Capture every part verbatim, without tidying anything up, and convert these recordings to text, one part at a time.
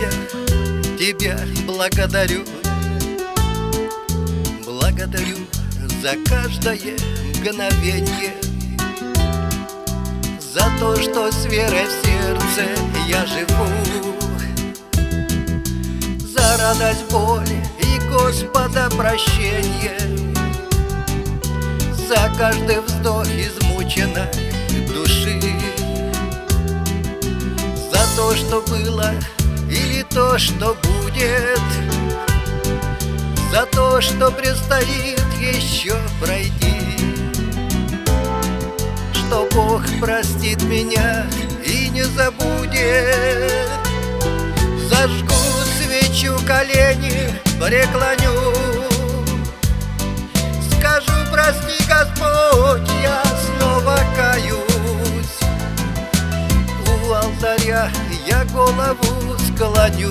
я тебя благодарю. Благодарю за каждое мгновенье, за то, что с верой в сердце я живу, за радость, боль и Господа прощение, за каждый вздох измученной души, за то, что было или то, что будет, за то, что предстоит еще пройти, что Бог простит меня и не забудет. Зажгу свечу, колени преклоню, скажу: прости, Господь, я снова каюсь. У алтаря я голову склоню,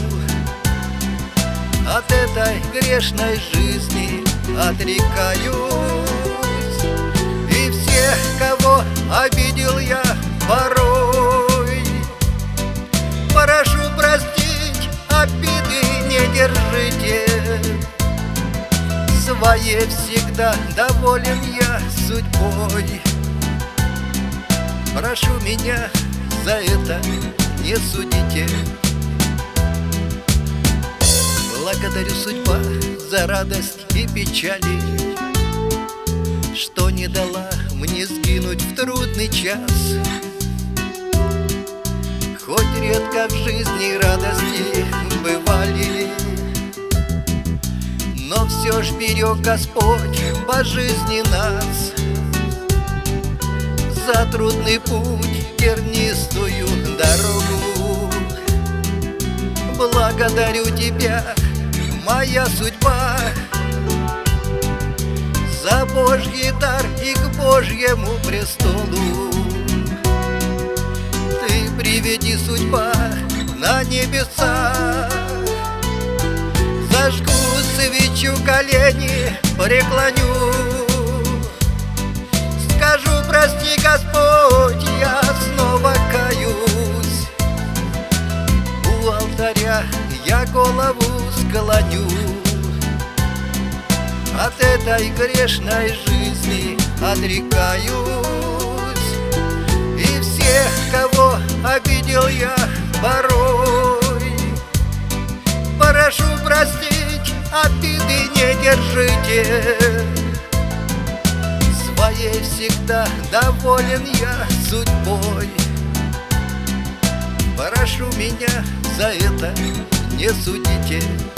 от этой грешной жизни отрекаюсь. И всех, кого обидел я порой, прошу простить, обиды не держите. Своей всегда доволен я судьбой, прошу меня за это не судите. Благодарю, судьба, за радость и печали, что не дала мне сгинуть в трудный час. Хоть редко в жизни радости бывали, но все ж берег Господь по жизни нас. За трудный путь, тернистую дорогу благодарю тебя, моя судьба, за Божий дар и к Божьему престолу. Ты приведи, судьба, на небеса, зажгу свечу, колени преклоню, скажу: прости, Господь, я снова каюсь. У алтаря я голову склоню, от этой грешной жизни отрекаюсь. И всех, кого обидел я порой, прошу простить, обиды не держите. Своей всегда доволен я судьбой, прошу меня за это не судите.